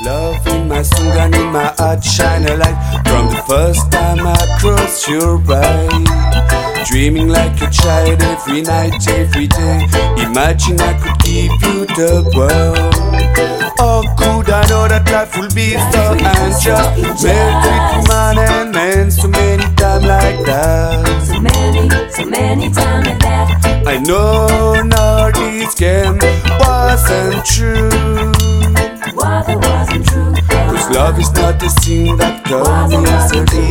Love in my song and in my heart shine a light. From the first time I crossed your way, dreaming like a child every night, every day. Imagine I could give you the world. Oh, could I know that life will be so unjust? Made with man and man so many times like that. So many times like that. I know now this game wasn't true. What it wasn't true. Cause love is not the thing that comes easily.